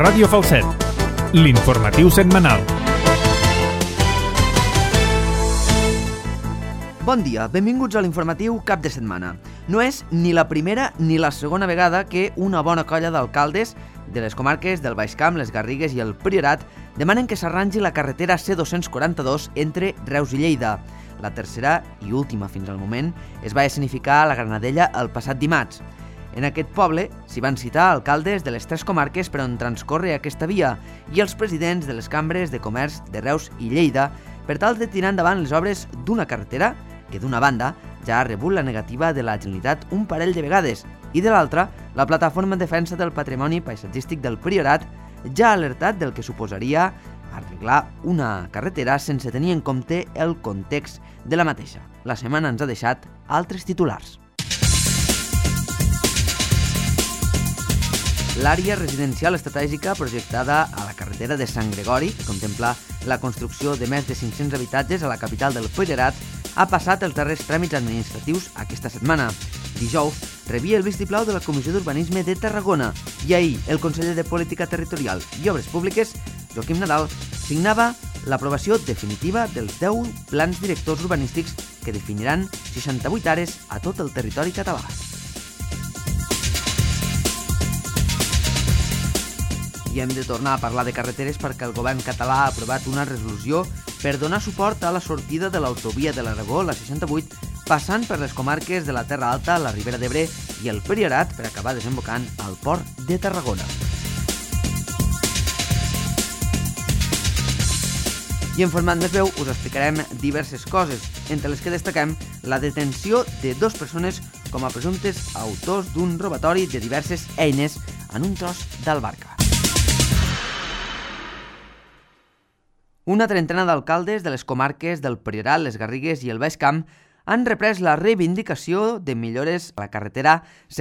Ràdio Falset, l'informatiu setmanal. Bon dia, benvinguts a l'informatiu cap de setmana. No és ni la primera ni la segona vegada que una bona colla d'alcaldes de les comarques del Baix Camp, les Garrigues i el Priorat demanen que s'arrangi la carretera C242 entre Reus i Lleida. La tercera i última fins al moment es va escenificar a la Granadella el passat dimarts. En aquest poble s'hi van citar alcaldes de les tres comarques per on transcorre aquesta via i els presidents de les cambres de comerç de Reus i Lleida per tal de tirar endavant les obres d'una carretera que d'una banda ja ha rebut la negativa de la Generalitat un parell de vegades i de l'altra, la Plataforma en Defensa del Patrimoni Paisatgístic del Priorat ja ha alertat del que suposaria arreglar una carretera sense tenir en compte el context de la mateixa. La setmana ens ha deixat altres titulars. L'àrea residencial estratègica projectada a la carretera de Sant Gregori, que contempla la construcció de més de 500 habitatges a la capital del Priorat, ha passat els darrers tràmits administratius aquesta setmana. Dijous rebia el vistiplau de la Comissió d'Urbanisme de Tarragona i ahir el conseller de Política Territorial i Obres Públiques, Joaquim Nadal, signava l'aprovació definitiva dels 10 plans directors urbanístics que definiran 68 àrees a tot el territori català. I hem de tornar a parlar de carreteres perquè el govern català ha aprovat una resolució per donar suport a la sortida de l'autovia de l'Aragó, la 68, passant per les comarques de la Terra Alta, la Ribera d'Ebre i el Priorat per acabar desembocant al port de Tarragona. I en format més breu us explicarem diverses coses, entre les que destaquem la detenció de 2 persones com a presumptes autors d'un robatori de diverses eines en un tros d'Albarca. Una trentena d'alcaldes de les comarques del Priorat, les Garrigues i el Baix Camp han reprès la reivindicació de millores a la carretera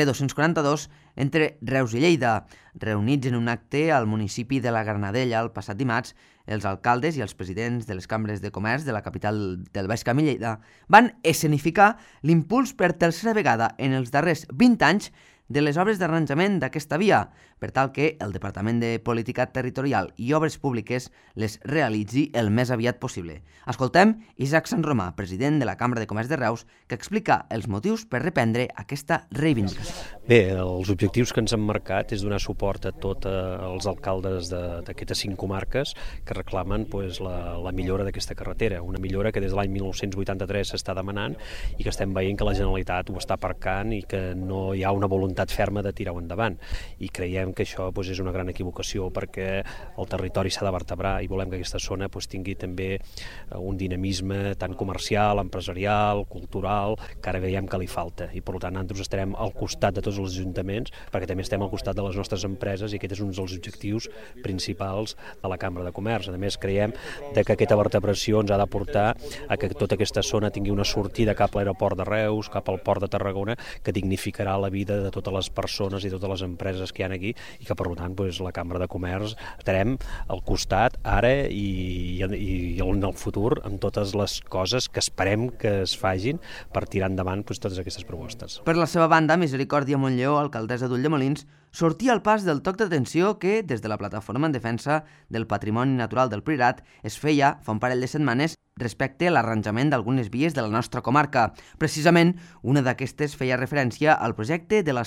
C242 entre Reus i Lleida. Reunits en un acte al municipi de la Granadella el passat dimarts, els alcaldes i els presidents de les cambres de comerç de la capital del Baix Camp i Lleida van escenificar l'impuls per tercera vegada en els darrers 20 anys de les obres d'arranjament d'aquesta via, per tal que el Departament de Política Territorial i Obres Públiques les realitzi el més aviat possible. Escoltem Isaac Sant Romà, president de la Cambra de Comerç de Reus, que explica els motius per reprendre aquesta reivindicació. Bé, els objectius que ens han marcat és donar suport a tots els alcaldes d'aquestes 5 comarques que reclamen la millora d'aquesta carretera, una millora que des de l'any 1983 s'està demanant i que estem veient que la Generalitat ho està aparcant i que no hi ha una voluntat ferma de tirar-ho endavant. I creiem que això és una gran equivocació perquè el territori s'ha de vertebrar i volem que aquesta zona tingui també un dinamisme tant comercial, empresarial, cultural, que ara veiem que li falta. I per tant nosaltres estarem al costat de tots els ajuntaments perquè també estem al costat de les nostres empreses i aquest és un dels objectius principals de la Cambra de Comerç. A més, creiem que aquesta vertebració ens ha de portar a que tota aquesta zona tingui una sortida cap a l'aeroport de Reus, cap al port de Tarragona, que dignificarà la vida de totes les persones i totes les empreses que hi ha aquí i que per tant la Cambra de Comerç estarem al costat ara i en el futur amb totes les coses que esperem que es fagin per tirar endavant totes aquestes propostes. Per la seva banda, Misericòrdia Montllor, alcaldessa d'Ulldemolins, sortia al pas del toc d'atenció que, des de la Plataforma en Defensa del Patrimoni Natural del Priorat, es feia fa un parell de setmanes respecte a l'arranjament d'algunes vies de la nostra comarca. Precisament, una d'aquestes feia referència al projecte de la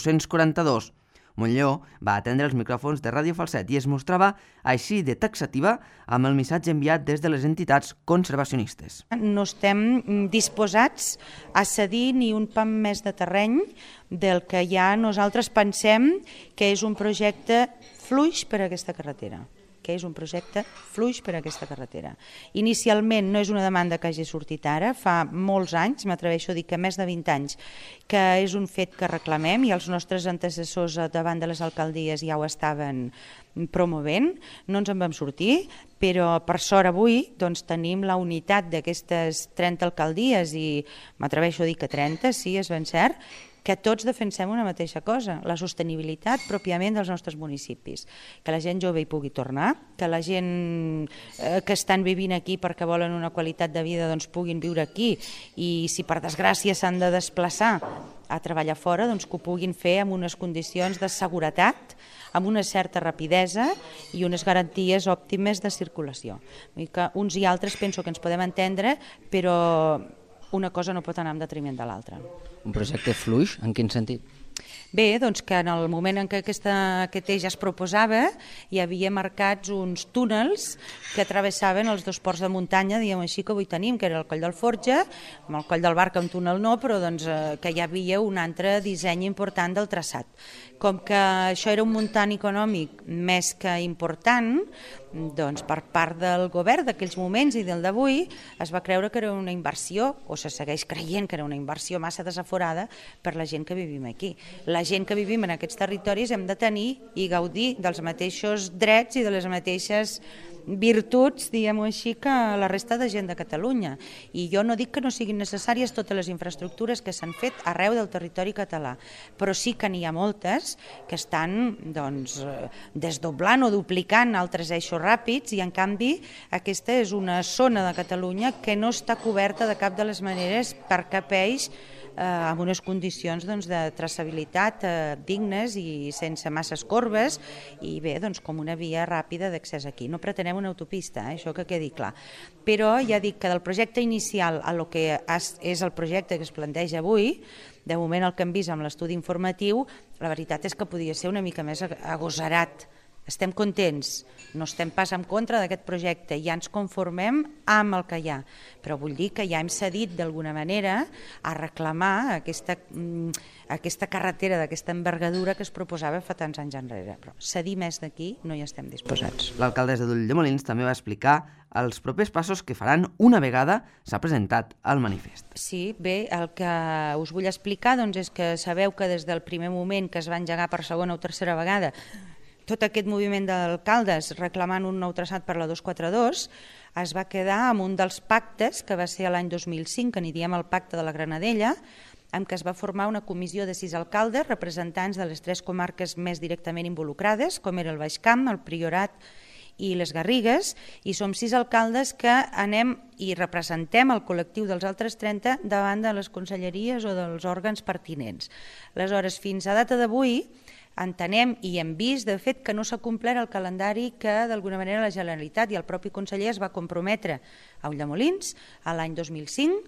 C242. Montllor va atendre els micròfons de Ràdio Falset i es mostrava així de taxativa amb el missatge enviat des de les entitats conservacionistes. No estem disposats a cedir ni un pam més de terreny del que ja nosaltres pensem que és un projecte fluix per a aquesta carretera. Inicialment no és una demanda que hagi sortit ara, fa molts anys, m'atreveixo a dir que més de 20 anys, que és un fet que reclamem i els nostres antecessors davant de les alcaldies ja ho estaven promovent, no ens en vam sortir, però per sort avui tenim la unitat d'aquestes 30 alcaldies i m'atreveixo a dir que 30, sí, és ben cert, que tots defensem una mateixa cosa, la sostenibilitat pròpiament dels nostres municipis, que la gent jove hi pugui tornar, que la gent que estan vivint aquí perquè volen una qualitat de vida puguin viure aquí i si per desgràcia s'han de desplaçar a treballar fora, doncs que ho puguin fer amb unes condicions de seguretat, amb una certa rapidesa i unes garanties òptimes de circulació. Vull dir que uns i altres penso que ens podem entendre, però una cosa no pot anar en detriment de l'altra. Un projecte fluix, en quin sentit? Bé, doncs que en el moment en què aquest eix es proposava hi havia marcats uns túnels que travessaven els dos ports de muntanya, diguem així, que avui tenim, que era el Coll del Forja, amb el Coll del Barca un túnel no, però doncs, que hi havia un altre disseny important del traçat. Com que això era un muntant econòmic més que important, doncs per part del govern d'aquells moments i del d'avui es va creure que era una inversió, o se segueix creient que era una inversió massa desaforada per la gent que vivim aquí. La gent que vivim en aquests territoris hem de tenir i gaudir dels mateixos drets i de les mateixes virtuts, diguem-ho així, que la resta de gent de Catalunya. I jo no dic que no siguin necessàries totes les infraestructures que s'han fet arreu del territori català, però sí que n'hi ha moltes que estan desdoblant o duplicant altres eixos ràpids i en canvi aquesta és una zona de Catalunya que no està coberta de cap de les maneres per cap eix amb unes condicions de traçabilitat dignes i sense masses corbes i bé, com una via ràpida d'accés aquí. No pretenem una autopista, això que quedi clar. Però ja dic que del projecte inicial a lo que és el projecte que es planteja avui, de moment el que hem vist amb l'estudi informatiu, la veritat és que podia ser una mica més agosarat. Estem contents, no estem pas en contra d'aquest projecte, ja ens conformem amb el que hi ha, però vull dir que ja hem cedit d'alguna manera a reclamar aquesta carretera d'aquesta envergadura que es proposava fa tants anys enrere, però cedir més d'aquí no hi estem disposats. L'alcaldessa d'Ulldemolins també va explicar els propers passos que faran una vegada s'ha presentat el manifest. Sí, bé, el que us vull explicar és que sabeu que des del primer moment que es va engegar per segona o tercera vegada tot aquest moviment d'alcaldes reclamant un nou traçat per la 242 es va quedar amb un dels pactes que va ser l'any 2005, que n'hi diem el Pacte de la Granadella, en què es va formar una comissió de 6 alcaldes, representants de les 3 comarques més directament involucrades, com era el Baix Camp, el Priorat i les Garrigues, i som 6 alcaldes que anem i representem el col·lectiu dels altres 30 davant de les conselleries o dels òrgans pertinents. Aleshores, fins a data d'avui, entenem i hem vist, de fet, que no s'ha complert el calendari que d'alguna manera la Generalitat i el propi conseller es va comprometre a Ulldemolins l'any 2005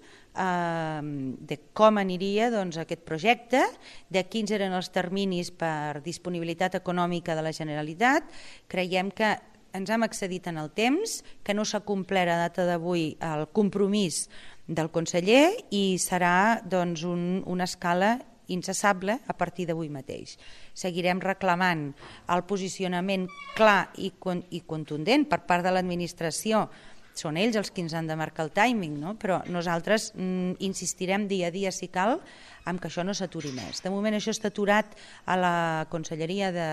de com aniria aquest projecte, de quins eren els terminis per disponibilitat econòmica de la Generalitat. Creiem que ens hem excedit en el temps, que no s'ha complert a data d'avui el compromís del conseller i serà una escala incessable a partir d'avui mateix. Seguirem reclamant el posicionament clar i contundent per part de l'administració. Són ells els que ens han de marcar el timing, no? Però nosaltres insistirem dia a dia, si cal, en que això no s'aturi més. De moment això està aturat a la Conselleria de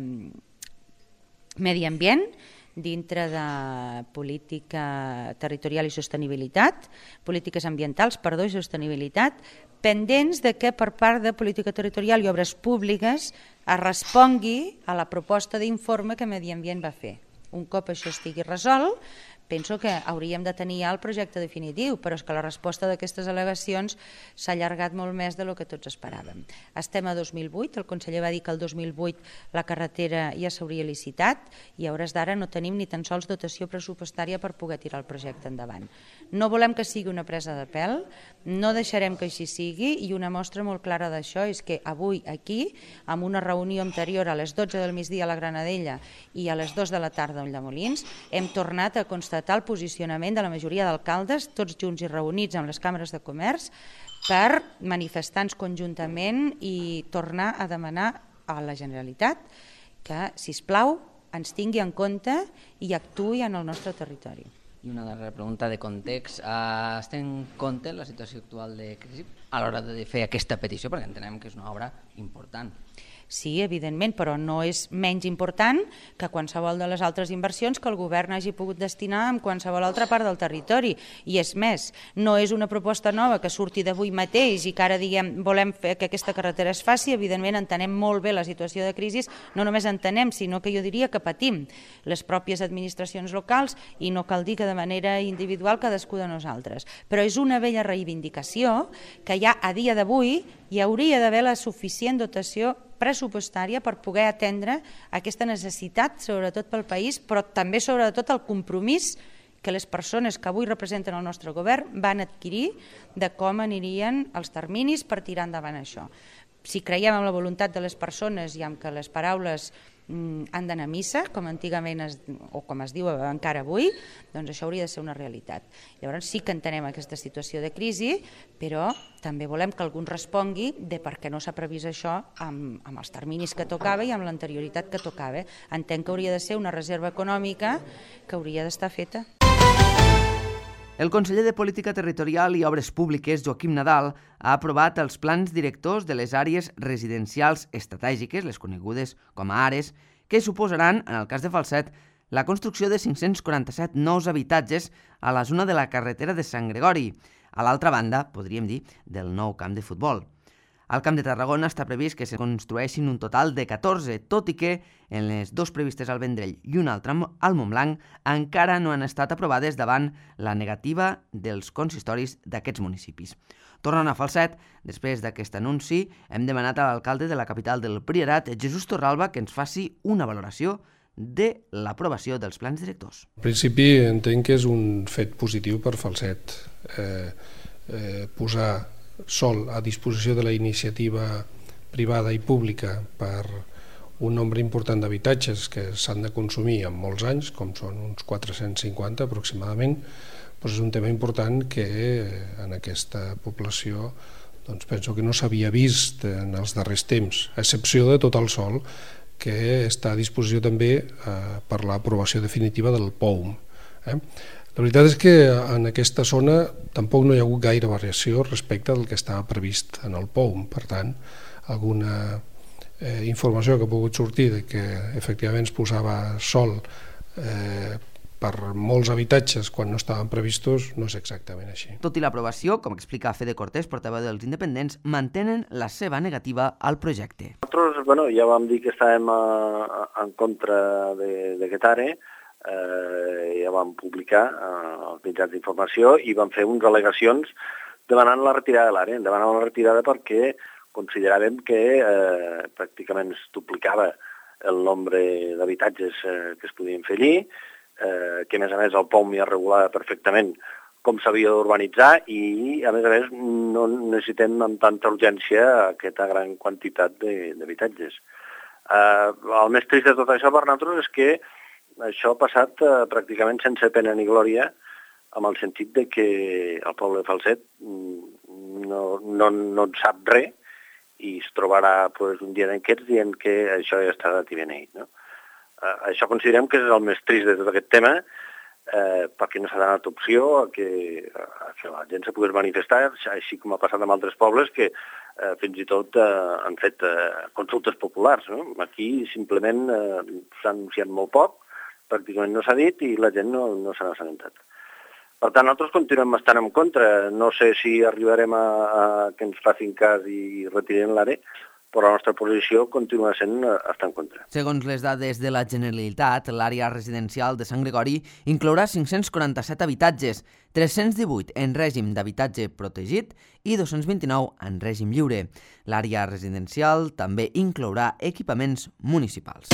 Medi Ambient, dintre de política territorial i sostenibilitat, polítiques ambientals, i sostenibilitat, pendents de que per part de política territorial i obres públiques es respongui a la proposta d'informe que Medi Ambient va fer. Un cop això estigui resolt, penso que hauríem de tenir ja el projecte definitiu, però és que la resposta d'aquestes al·legacions s'ha allargat molt més del que tots esperàvem. Estem a 2008, el conseller va dir que el 2008 la carretera ja s'hauria licitat i a hores d'ara no tenim ni tan sols dotació pressupostària per poder tirar el projecte endavant. No volem que sigui una presa de pèl, no deixarem que així sigui i una mostra molt clara d'això és que avui aquí, amb una reunió anterior a les 12 del migdia a la Granadella i a les 2 de la tarda a Ulldemolins, hem tornat a constatar el posicionament de la majoria d'alcaldes, tots junts i reunits amb les càmeres de comerç, per manifestar-nos conjuntament i tornar a demanar a la Generalitat que, sisplau, ens tingui en compte i actuï en el nostre territori. I una darrera pregunta de context. Es té en compte la situació actual de crisi a l'hora de fer aquesta petició? Perquè entenem que és una obra important. Sí, evidentment, però no és menys important que qualsevol de les altres inversions que el govern hagi pogut destinar en qualsevol altra part del territori. I és més, no és una proposta nova que surti d'avui mateix i que ara diguem volem fer que aquesta carretera es faci. Evidentment entenem molt bé la situació de crisi, no només entenem, sinó que jo diria que patim les pròpies administracions locals i no cal dir que de manera individual cadascú de nosaltres. Però és una vella reivindicació que ja a dia d'avui hi hauria d'haver la suficient dotació pressupostària per poder atendre aquesta necessitat, sobretot pel país, però també sobretot el compromís que les persones que avui representen el nostre govern van adquirir de com anirien els terminis per tirar endavant això. Si creiem en la voluntat de les persones i en que les paraules han d'anar a missa, com antigament o com es diu encara avui, doncs això hauria de ser una realitat. Llavors sí que entenem aquesta situació de crisi, però també volem que algú respongui de per què no s'ha previst això amb els terminis que tocava i amb l'anterioritat que tocava. Entenc que hauria de ser una reserva econòmica que hauria d'estar feta. El conseller de Política Territorial i Obres Públiques, Joaquim Nadal, ha aprovat els plans directors de les àrees residencials estratègiques, les conegudes com a ARES, que suposaran, en el cas de Falset, la construcció de 547 nous habitatges a la zona de la carretera de Sant Gregori, a l'altra banda, podríem dir, del nou camp de futbol. Al Camp de Tarragona està previst que se construeixin un total de 14, tot i que en les dos previstes al Vendrell i una altra al Montblanc encara no han estat aprovades davant la negativa dels consistoris d'aquests municipis. Tornant a Falset, després d'aquest anunci, hem demanat a l'alcalde de la capital del Priorat, Jesús Torralba, que ens faci una valoració de l'aprovació dels plans directors. En principi entenc que és un fet positiu per Falset. Posar sòl a disposició de la iniciativa privada i pública per un nombre important d'habitatges que s'han de consumir en molts anys, com són uns 450 aproximadament, doncs és un tema important que en aquesta població penso que no s'havia vist en els darrers temps, a excepció de tot el sòl que està a disposició també per l'aprovació definitiva del POUM. La veritat és que en aquesta zona tampoc no hi ha hagut gaire variació respecte del que estava previst en el POUM. Per tant, alguna informació que ha pogut sortir de que efectivament es posava sòl per molts habitatges quan no estaven previstos no és exactament així. Tot i l'aprovació, com explica Fede Cortés, portaveu dels independents, mantenen la seva negativa al projecte. Nosaltres ja vam dir que estàvem en contra d'aquest ARE, ja vam publicar els mitjans d'informació i vam fer unes al·legacions demanant la retirada de l'àrea. Demanant la retirada perquè consideràvem que pràcticament es duplicava el nombre d'habitatges que es podien fer allí, que a més el POUM ja regulava perfectament com s'havia d'urbanitzar i a més no necessitem amb tanta urgència aquesta gran quantitat d'habitatges. El més trist de tot això per nosaltres és que això ha passat pràcticament sense pena ni glòria, amb el sentit de que el poble de Falset no en sap res i es trobarà un dia d'aquests dient que això ja està dat i beneït. Això considerem que és el més trist de tot aquest tema, perquè no s'ha donat opció a que la gent se pogués manifestar, així com ha passat amb altres pobles que fins i tot han fet consultes populars. Aquí simplement s'ha anunciat molt poc, pràcticament no s'ha dit i la gent no se n'ha assabentat. Per tant, nosaltres continuem estant en contra. No sé si arribarem a que ens facin cas i retiren l'ARE, però la nostra posició continua sent estar en contra. Segons les dades de la Generalitat, l'àrea residencial de Sant Gregori inclourà 547 habitatges, 318 en règim d'habitatge protegit i 229 en règim lliure. L'àrea residencial també inclourà equipaments municipals.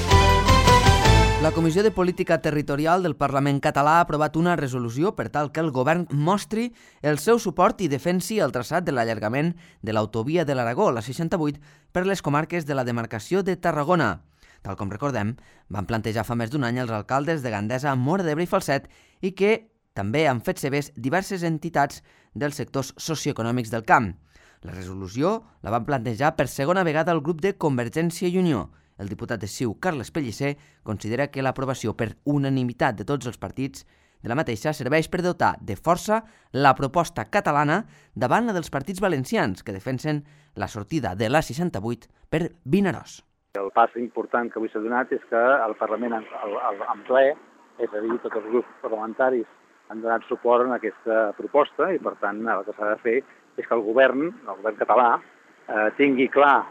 La Comissió de Política Territorial del Parlament català ha aprovat una resolució per tal que el govern mostri el seu suport i defensi el traçat de l'allargament de l'autovia de l'Aragó, la 68, per les comarques de la demarcació de Tarragona. Tal com recordem, van plantejar fa més d'un any els alcaldes de Gandesa, Móra d'Ebre i Falset i que també han fet seves diverses entitats dels sectors socioeconòmics del camp. La resolució la van plantejar per segona vegada el grup de Convergència i Unió. El diputat de CiU, Carles Pellicer, considera que l'aprovació per unanimitat de tots els partits de la mateixa serveix per dotar de força la proposta catalana davant la dels partits valencians que defensen la sortida de l'A68 per Vinaròs. El pas important que avui s'ha donat és que el Parlament en ple, és a dir, tots els grups parlamentaris han donat suport a aquesta proposta i, per tant, el que s'ha de fer és que el govern català, tingui clar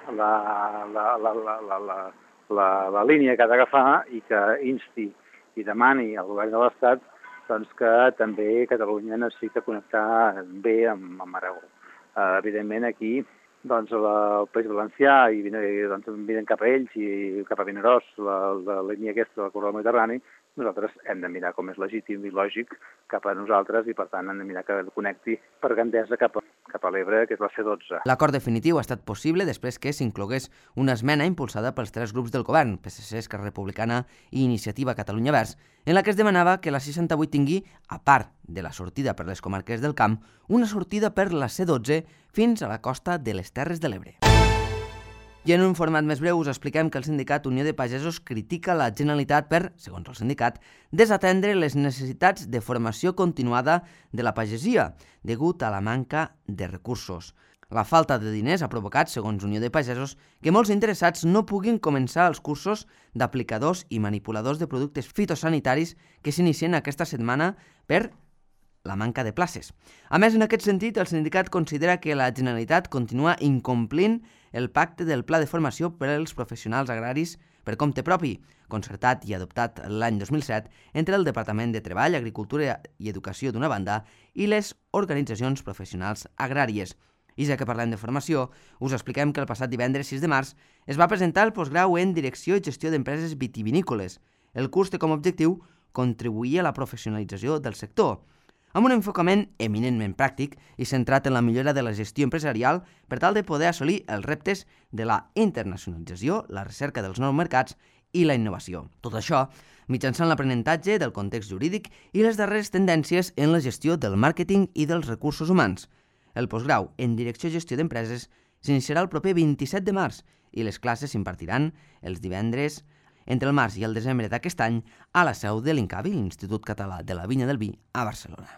la línia que ha d'agafar i que insti i demani al govern de l'Estat doncs, que també Catalunya necessita connectar bé amb Aragó. Evidentment, aquí doncs, el País Valencià i doncs, miren cap a ells i cap a Vinaròs, la línia aquesta del corredor mediterrani, nosaltres hem de mirar com és legítim i lògic cap a nosaltres i, per tant, hem de mirar que connecti per Gandesa cap a l'Ebre, que és la C12. L'acord definitiu ha estat possible després que s'inclogués una esmena impulsada pels 3 grups del govern, PSC, Esquerra Republicana i Iniciativa Catalunya Verds, en la que es demanava que la 68 tingui, a part de la sortida per les comarques del Camp, una sortida per la C12 fins a la costa de les Terres de l'Ebre. I en un format més breu us expliquem que el sindicat Unió de Pagesos critica la Generalitat per, segons el sindicat, desatendre les necessitats de formació continuada de la pagesia, degut a la manca de recursos. La falta de diners ha provocat, segons Unió de Pagesos, que molts interessats no puguin començar els cursos d'aplicadors i manipuladors de productes fitosanitaris que s'inicien aquesta setmana per la manca de places. A més, en aquest sentit, el sindicat considera que la Generalitat continua incomplint el pacte del Pla de Formació per als Professionals Agraris per compte propi, concertat i adoptat l'any 2007 entre el Departament de Treball, Agricultura i Educació d'una banda i les organitzacions professionals agràries. I ja que parlem de formació, us expliquem que el passat divendres 6 de març es va presentar el postgrau en Direcció i Gestió d'Empreses Vitivinícoles. El curs té com a objectiu contribuir a la professionalització del sector, amb un enfocament eminentment pràctic i centrat en la millora de la gestió empresarial per tal de poder assolir els reptes de la internacionalització, la recerca dels nous mercats i la innovació. Tot això mitjançant l'aprenentatge del context jurídic i les darreres tendències en la gestió del màrqueting i dels recursos humans. El postgrau en Direcció i Gestió d'Empreses s'iniciarà el proper 27 de març i les classes s'impartiran els divendres entre el març i el desembre d'aquest any a la seu de l'INCAVI, l'Institut Català de la Vinya del Vi, a Barcelona.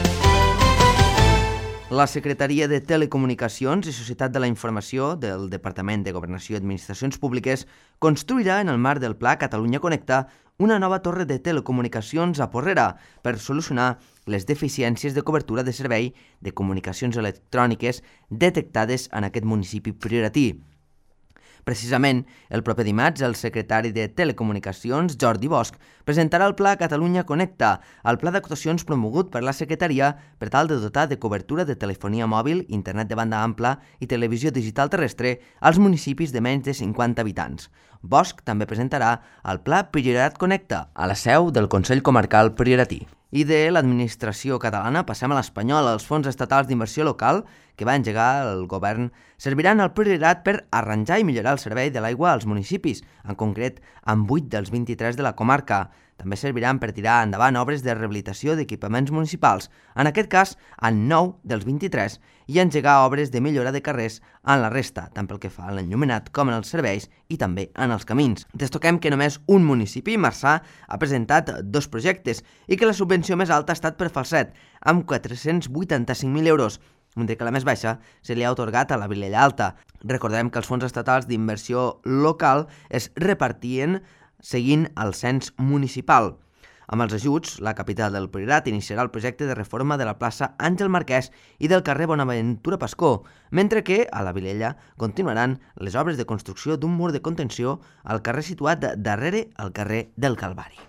La Secretaria de Telecomunicacions i Societat de la Informació del Departament de Governació i Administracions Públiques construirà en el marc del Pla Catalunya Connecta una nova torre de telecomunicacions a Porrera per solucionar les deficiències de cobertura de servei de comunicacions electròniques detectades en aquest municipi prioritari. Precisament, el proper dimarts, el secretari de Telecomunicacions, Jordi Bosch, presentarà el Pla Catalunya Connecta, el pla d'actuacions promogut per la Secretaria per tal de dotar de cobertura de telefonia mòbil, internet de banda ampla i televisió digital terrestre als municipis de menys de 50 habitants. Bosch també presentarà el Pla Priorat Connecta a la seu del Consell Comarcal Prioratí. I de l'administració catalana passem a l'espanyola. Els fons estatals d'inversió local que va engegar el govern serviran al Priorat per arranjar i millorar el servei de l'aigua als municipis, en concret amb 8 dels 23 de la comarca. També serviran per tirar endavant obres de rehabilitació d'equipaments municipals, en aquest cas en 9 dels 23, i engegar obres de millora de carrers en la resta, tant pel que fa a l'enllumenat com en els serveis i també en els camins. Destaquem que només un municipi, Marçà, ha presentat 2 projectes i que la subvenció més alta ha estat per Falset, amb 485.000 euros, mentre que la més baixa se li ha atorgat a la Vilella Alta. Recordem que els fons estatals d'inversió local es repartien seguint el cens municipal. Amb els ajuts, la capital del Priorat iniciarà el projecte de reforma de la plaça Àngel Marquès i del carrer Bonaventura Pascó, mentre que a la Vilella continuaran les obres de construcció d'un mur de contenció al carrer situat darrere al carrer del Calvari.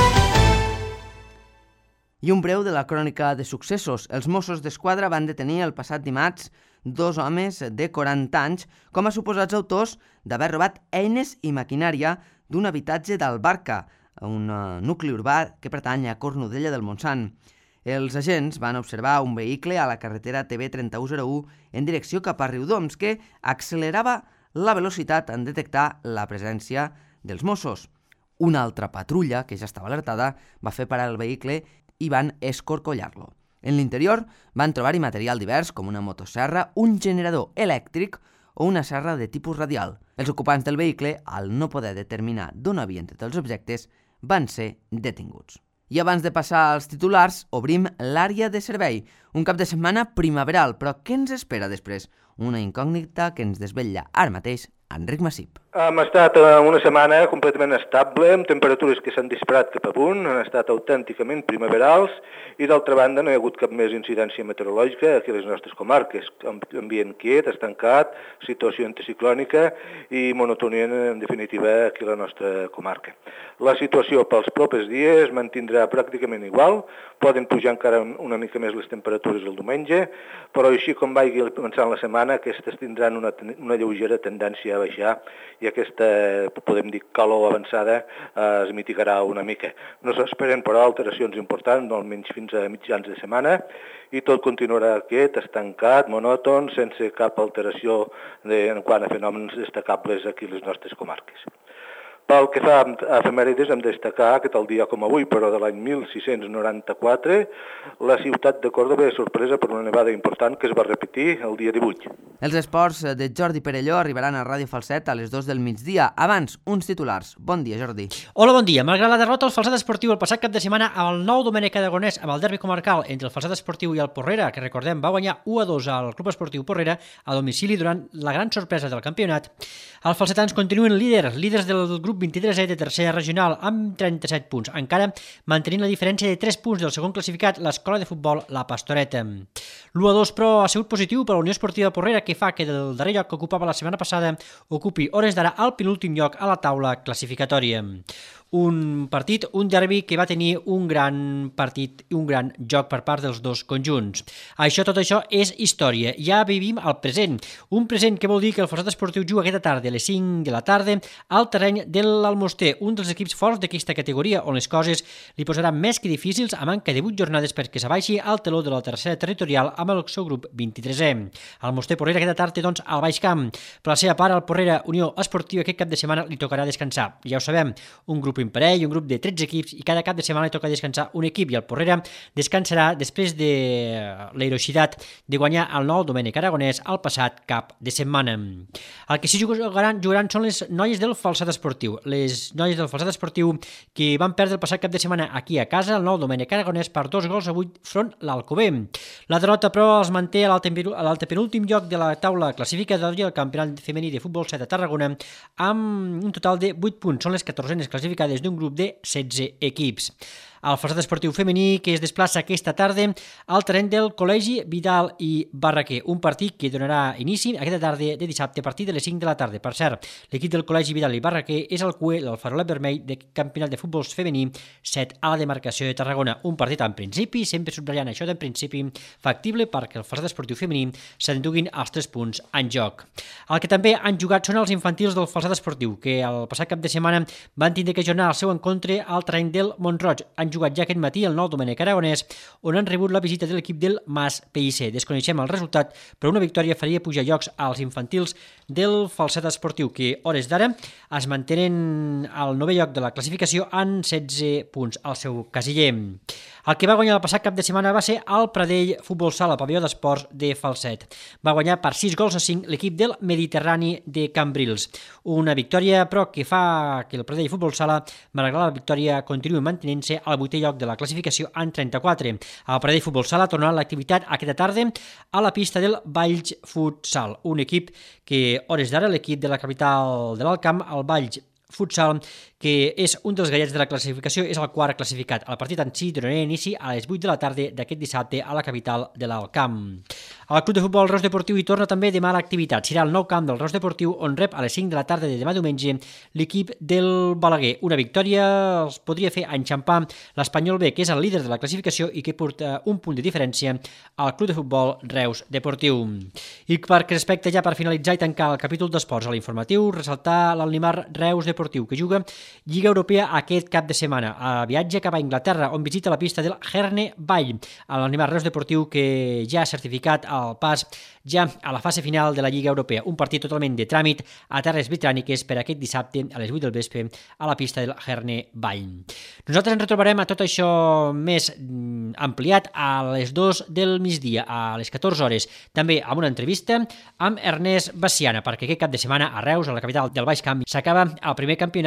I un breu de la crònica de successos. Els Mossos d'Esquadra van detenir el passat dimarts 2 homes de 40 anys com a suposats autors d'haver robat eines i maquinària d'un habitatge d'Albarca, un nucli urbà que pertany a Cornudella del Montsant. Els agents van observar un vehicle a la carretera TV 3101 en direcció cap a Riudoms que accelerava la velocitat en detectar la presència dels Mossos. Una altra patrulla, que ja estava alertada, va fer parar el vehicle i van escorcollar-lo. En l'interior van trobar-hi material divers com una motosserra, un generador elèctric o una serra de tipus radial. Els ocupants del vehicle, al no poder determinar d'on havien tret els objectes, van ser detinguts. I abans de passar als titulars, obrim l'àrea de servei. Un cap de setmana primaveral, però què ens espera després? Una incògnita que ens desvetlla ara mateix Enric Massip. Hem estat una setmana completament estable, amb temperatures que s'han disparat cap amunt, han estat autènticament primaverals i d'altra banda no hi ha hagut cap més incidència meteorològica aquí a les nostres comarques. Ambient quiet, estancat, situació anticiclònica i monotonia en definitiva aquí a la nostra comarca. La situació pels propers dies mantindrà pràcticament igual, poden pujar encara una mica més les temperatures el diumenge, però així com vagi començant la setmana, aquestes tindran una lleugera tendència a baixar i aquesta, podem dir, calor avançada es mitigarà una mica. No s'esperen, però, alteracions importants, almenys fins a mitjans de setmana, i tot continuarà quiet, estancat, monòton, sense cap alteració en quant a fenòmens destacables aquí a les nostres comarques. Pel que fa a efemèrides, hem de destacar que tal dia com avui, però de l'any 1694, la ciutat de Còrdova és sorpresa per una nevada important que es va repetir el dia 18. Els esports de Jordi Perelló arribaran a Ràdio Falset a les 2 del migdia. Abans, uns titulars. Bon dia, Jordi. Hola, bon dia. Malgrat la derrota al Falset Esportiu el passat cap de setmana amb el nou Domènec Aragonès amb el derbi comarcal entre el Falset Esportiu i el Porrera, que recordem va guanyar 1-2 al Club Esportiu Porrera a domicili durant la gran sorpresa del campionat, els falsetans continuen líders del grup 23E de tercera regional amb 37 punts, encara mantenint la diferència de 3 punts del segon classificat, l'escola de futbol La Pastoreta. L'1-2, però, ha sigut positiu per la Unió Esportiva Porrera, que fa que del darrer lloc que ocupava la setmana passada ocupi hores d'ara al penúltim lloc a la taula classificatòria. Un partit, un derbi que va tenir un gran partit i un gran joc per part dels dos conjunts. Tot això és història. Ja vivim el present. Un present que vol dir que el Falset Esportiu juga aquesta tarda a les 5 de la tarda al terreny de l'Almoster, un dels equips forts d'aquesta categoria, on les coses li posaran més que difícils a manca de 8 jornades perquè s'abaixi al teló de la tercera territorial amb el seu grup 23è. Almoster Porrera aquesta tarda, doncs, al Baix Camp. Per la seva part, al Porrera Unió Esportiva aquest cap de setmana li tocarà descansar. Ja ho sabem, un grup imparell, un grup de 13 equips i cada cap de setmana li toca descansar un equip i el Porrera descansarà després de l'heroïcitat de guanyar el nou Domènec Aragonès el passat cap de setmana. El que sí jugaran són les noies del Falset Esportiu. Les noies del Falset Esportiu que van perdre el passat cap de setmana aquí a casa el nou Domènec Aragonès per 2-8 front l'Alcover. La derrota, però, els manté a l'antepenúltim lloc de la taula classificatòria del Campionat Femení de Futbol 7 a Tarragona amb un total de 8 punts. Són les 14enes classificades d'un grup de 16 equips. El Falset Esportiu femení que es desplaça aquesta tarda al terreny del Col·legi Vidal i Barraquer, un partit que donarà inici aquesta tarda de dissabte a partir de les 5 de la tarda. Per cert, l'equip del Col·legi Vidal i Barraquer és el cuer del farolet vermell del Campionat de Futbol femení 7 a la demarcació de Tarragona. Un partit en principi, sempre subratllant això d'en principi, factible perquè el Falset Esportiu femení s'enduguin els 3 punts en joc. El que també han jugat són els infantils del Falset Esportiu, que el passat cap de setmana van tindre que ajornar el seu encontre al terreny del Montroig. Han jugat ja aquest matí el nou Domènec Aragonès, on han rebut la visita de l'equip del Mas PIC. Desconeixem el resultat, però una victòria faria pujar llocs als infantils del Falset Esportiu, que hores d'ara es mantenen al 9è lloc de la classificació en 16 punts al seu casiller. El que va guanyar el passat cap de setmana va ser el Pradell Futbol Sala, pavelló d'esports de Falset. Va guanyar per 6-5 l'equip del Mediterrani de Cambrils. Una victòria, però, que fa que el Pradell Futbol Sala, malgrat la victòria, continuï mantenint-se al 8è lloc de la classificació en 34. El Pradell Futbol Sala tornarà a l'activitat aquesta tarda a la pista del Valls Futsal, un equip que, hores d'ara, l'equip de la capital de l'Alt Camp, el Valls Futsal, que és un dels gallets de la classificació, és el quart classificat. El partit en si donarà inici a les 8 de la tarda d'aquest dissabte a la capital de l'Alt Camp. El Club de Futbol Reus Deportiu hi torna també demà a l'activitat. Serà el nou camp del Reus Deportiu, on rep a les 5 de la tarda de demà diumenge l'equip del Balaguer. Una victòria els podria fer enxampar l'Espanyol B, que és el líder de la classificació i que porta un punt de diferència al Club de Futbol Reus Deportiu. I perquè respecte ja per finalitzar i tancar el capítol d'esports a l'informatiu, ressaltar l'Almimar Reus Deportiu, que juga Lliga Europea aquest cap de setmana. Viatge cap a Anglaterra, on visita la pista del Herne Vall. L'Almimar Reus Deportiu, que ja ha certificat el pas ja a la fase final de la Lliga Europea. Un partit totalment de tràmit a terres britàniques per aquest dissabte a les 8 del vespre a la pista del Herne Vall. Nosaltres ens retrobarem a tot això més ampliat a les 2 del migdia, a les 14 hores, també amb una entrevista amb Ernest Baciana, perquè aquest cap de setmana a Reus, a la capital del Baix Camp, s'acaba el primer campionat del camp de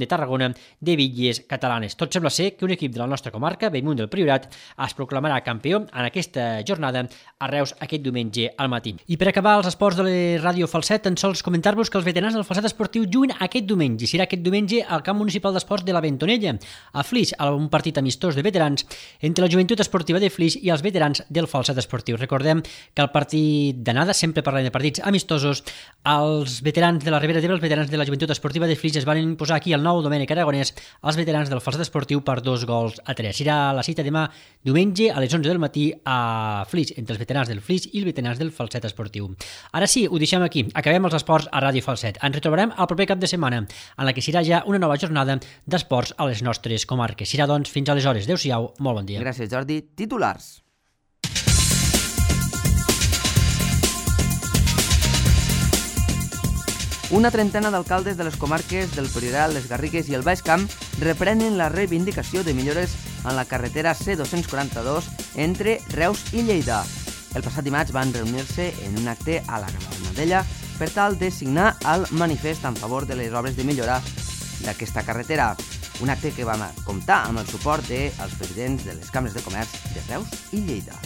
de Tarragona de bitlles catalanes. Tot sembla ser que un equip de la nostra comarca, Bellmunt del Priorat, es proclamarà campió en aquesta jornada a Reus aquest diumenge al matí. I per acabar els esports de la Ràdio Falset, tan sols comentar-vos que els veterans del Falset Esportiu juguen aquest diumenge. Serà aquest diumenge al camp municipal d'esports de la Bentonella, a Flix, a un partit amistós de veterans entre la Joventut Esportiva de Flix i els veterans del Falset Esportiu. Recordem que el partit d'anada, sempre parlem de partits amistosos, els veterans de la Ribera d'Ebre, els veterans de la Joventut Esportiva de Flix es van imposar aquí al Nou Domènec Aragonès als veterans del Falset Esportiu per 2-3. Serà la cita demà diumenge a les 11 del matí a Flix, entre els veterans del Flix i els veterans del Falset Esportiu. Ara sí, ho deixem aquí. Acabem els esports a Ràdio Falset. Ens retrobarem el proper cap de setmana, en la que serà ja una nova jornada d'esports a les nostres comarques. Serà, doncs, fins aleshores. Adéu-siau, molt bon dia. Gràcies, Jordi. Titulars. Una trentena d'alcaldes de les comarques del Priorat, les Garrigues i el Baix Camp reprenen la reivindicació de millores en la carretera C242 entre Reus i Lleida. El passat dimarts van reunir-se en un acte a la Granadella per tal de signar el manifest en favor de les obres de millora d'aquesta carretera. Un acte que va comptar amb el suport dels presidents de les cambres de comerç de Reus i Lleida.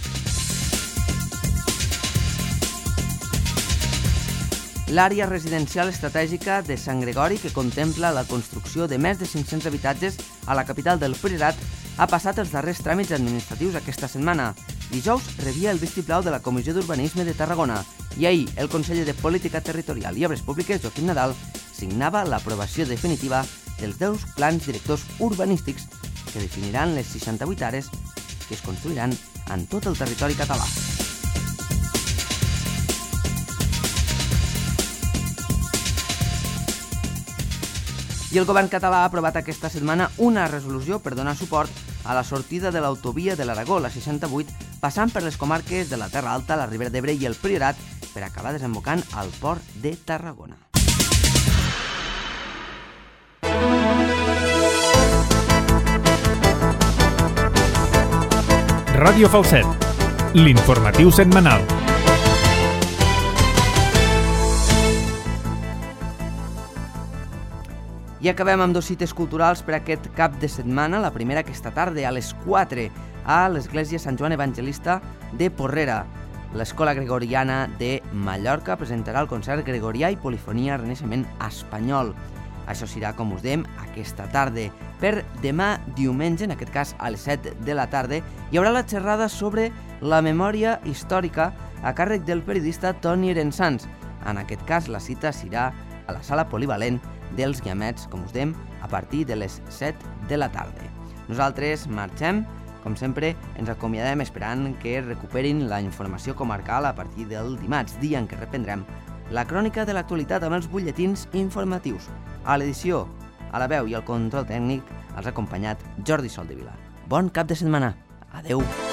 L'àrea residencial estratègica de Sant Gregori, que contempla la construcció de més de 500 habitatges a la capital del Priorat, ha passat els darrers tràmits administratius aquesta setmana. Dijous rebia el vistiplau de la Comissió d'Urbanisme de Tarragona i ahir el conseller de Política Territorial i Obres Públiques, Joaquim Nadal, signava l'aprovació definitiva dels 10 plans directors urbanístics que definiran les 68 àrees que es construiran en tot el territori català. I el govern català ha aprovat aquesta setmana una resolució per donar suport a la sortida de l'autovia de l'Aragó, la 68, passant per les comarques de la Terra Alta, la Ribera d'Ebre i el Priorat, per acabar desembocant al port de Tarragona. Ràdio Falset, l'informatiu setmanal. I acabem amb 2 cites culturals per aquest cap de setmana. La primera aquesta tarda a les 4 a l'Església Sant Joan Evangelista de Porrera. L'Escola Gregoriana de Mallorca presentarà el concert Gregorià i Polifonia Renaixement Espanyol. Això serà, com us dèiem, aquesta tarda. Per demà diumenge, en aquest cas a les 7 de la tarda, hi haurà la xerrada sobre la memòria històrica a càrrec del periodista Toni Erensans. En aquest cas, la cita serà a la sala polivalent dels Guiamets, com us dèiem, a partir de les 7 de la tarda. Nosaltres marxem, com sempre, ens acomiadem esperant que recuperin la informació comarcal a partir del dimarts, dia en què reprendrem la crònica de l'actualitat amb els butlletins informatius. A l'edició, a la veu i al control tècnic els ha acompanyat Jordi Soldevila. Bon cap de setmana. Adeu.